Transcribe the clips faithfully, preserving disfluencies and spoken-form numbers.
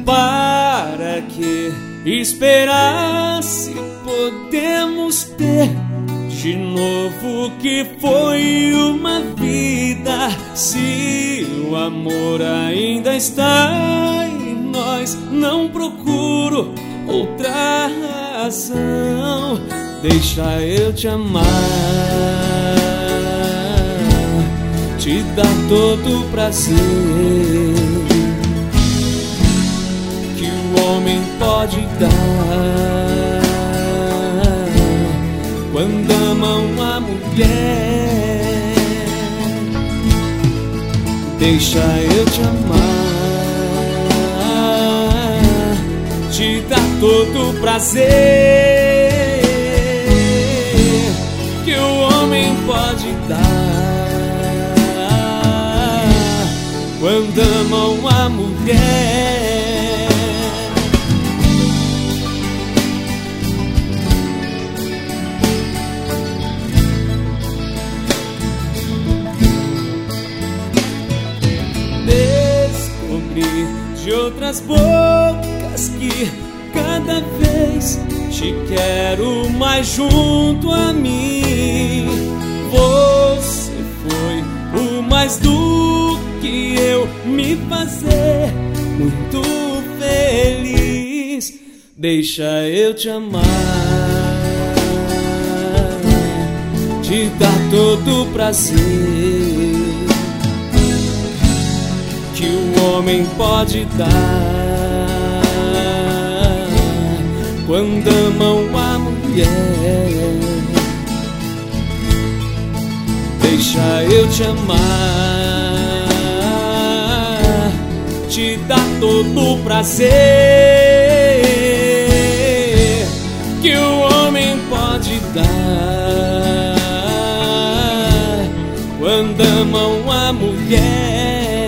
Para que esperar se podemos ter de novo o que foi uma vida? Se o amor ainda está em nós, não procuro outra razão. Deixa eu te amar, te dar todo o prazer que o homem pode dar quando ama uma mulher. Deixa eu te amar, te dar todo o prazer que o homem pode dar quando ama uma mulher. Descobri de outras bocas que cada vez te quero mais junto a mim. Você foi o mais do que eu me fazer muito feliz. Deixa eu te amar, te dar todo o prazer que o homem pode dar quando ama uma mulher. Deixa eu te amar, te dar todo o prazer que o homem pode dar quando ama uma mulher.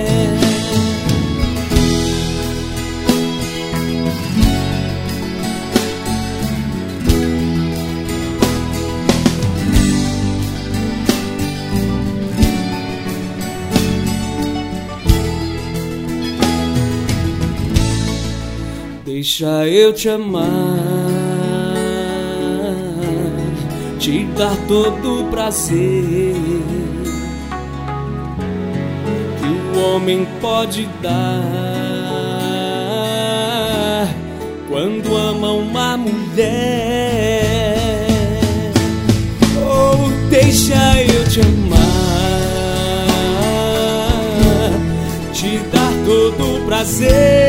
Deixa eu te amar, te dar todo o prazer que o homem pode dar quando ama uma mulher. Oh, deixa eu te amar, te dar todo o prazer